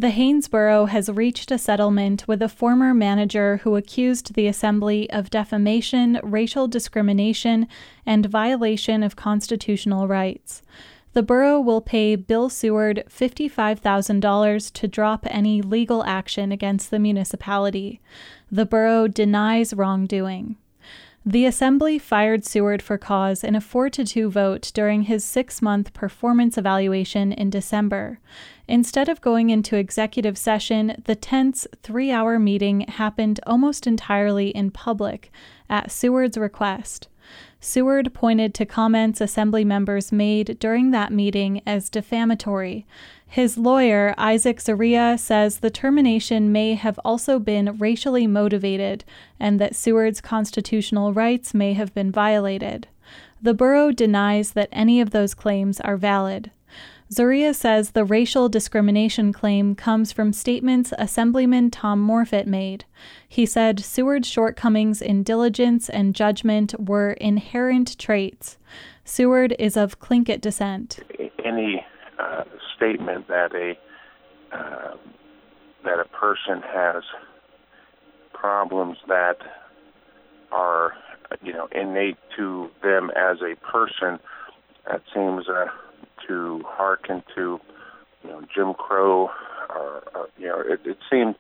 The Haines Borough has reached a settlement with a former manager who accused the Assembly of defamation, racial discrimination, and violation of constitutional rights. The borough will pay Bill Seward $55,000 to drop any legal action against the municipality. The borough denies wrongdoing. The Assembly fired Seward for cause in a 4-2 vote during his 6-month performance evaluation in December. Instead of going into executive session, the tense 3-hour meeting happened almost entirely in public, at Seward's request. Seward pointed to comments Assembly members made during that meeting as defamatory. His lawyer, Isaac Zaria, says the termination may have also been racially motivated and that Seward's constitutional rights may have been violated. The borough denies that any of those claims are valid. Zaria says the racial discrimination claim comes from statements Assemblyman Tom Morfitt made. He said Seward's shortcomings in diligence and judgment were inherent traits. Seward is of Tlingit descent. Any statement that a person has problems that are innate to them as a person, that seems to hearken to Jim Crow. It seemed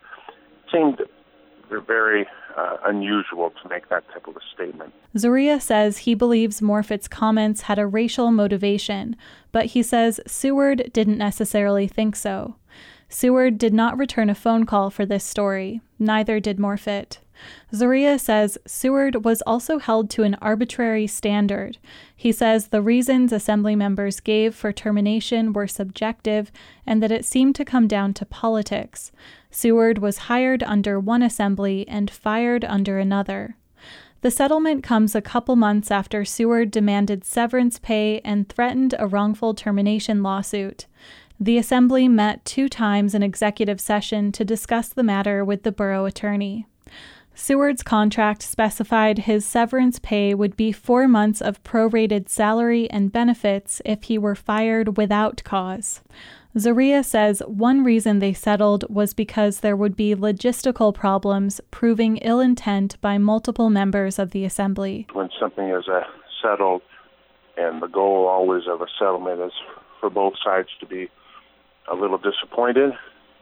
very unusual to make that type of a statement. Zaria says he believes Morfitt's comments had a racial motivation, but he says Seward didn't necessarily think so. Seward did not return a phone call for this story. Neither did Morfitt. Zaria says Seward was also held to an arbitrary standard. He says the reasons Assembly members gave for termination were subjective and that it seemed to come down to politics. Seward was hired under one Assembly and fired under another. The settlement comes a couple months after Seward demanded severance pay and threatened a wrongful termination lawsuit. The Assembly met 2 times in executive session to discuss the matter with the borough attorney. Seward's contract specified his severance pay would be 4 months of prorated salary and benefits if he were fired without cause. Zaria says one reason they settled was because there would be logistical problems proving ill intent by multiple members of the Assembly. When something is settled, and the goal always of a settlement is for both sides to be a little disappointed,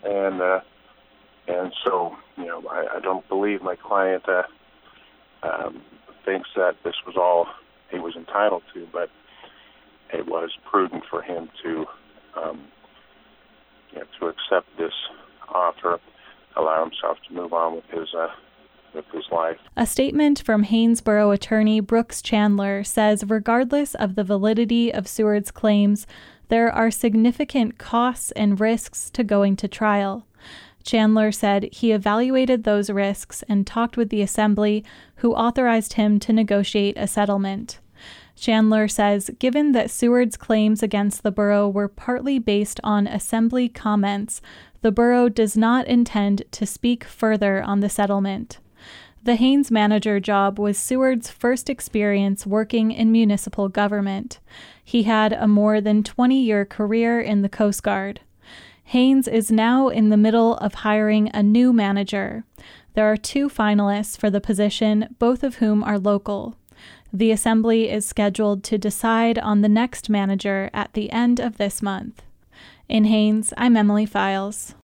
and so, I don't believe my client thinks that this was all he was entitled to, but it was prudent for him to accept this offer, allow himself to move on with his life. A statement from Haines Borough attorney Brooks Chandler says regardless of the validity of Seward's claims, there are significant costs and risks to going to trial. Chandler said he evaluated those risks and talked with the Assembly, who authorized him to negotiate a settlement. Chandler says given that Seward's claims against the borough were partly based on Assembly comments, the borough does not intend to speak further on the settlement. The Haines manager job was Seward's first experience working in municipal government. He had a more than 20-year career in the Coast Guard. Haines is now in the middle of hiring a new manager. There are 2 finalists for the position, both of whom are local. The Assembly is scheduled to decide on the next manager at the end of this month. In Haines, I'm Emily Files.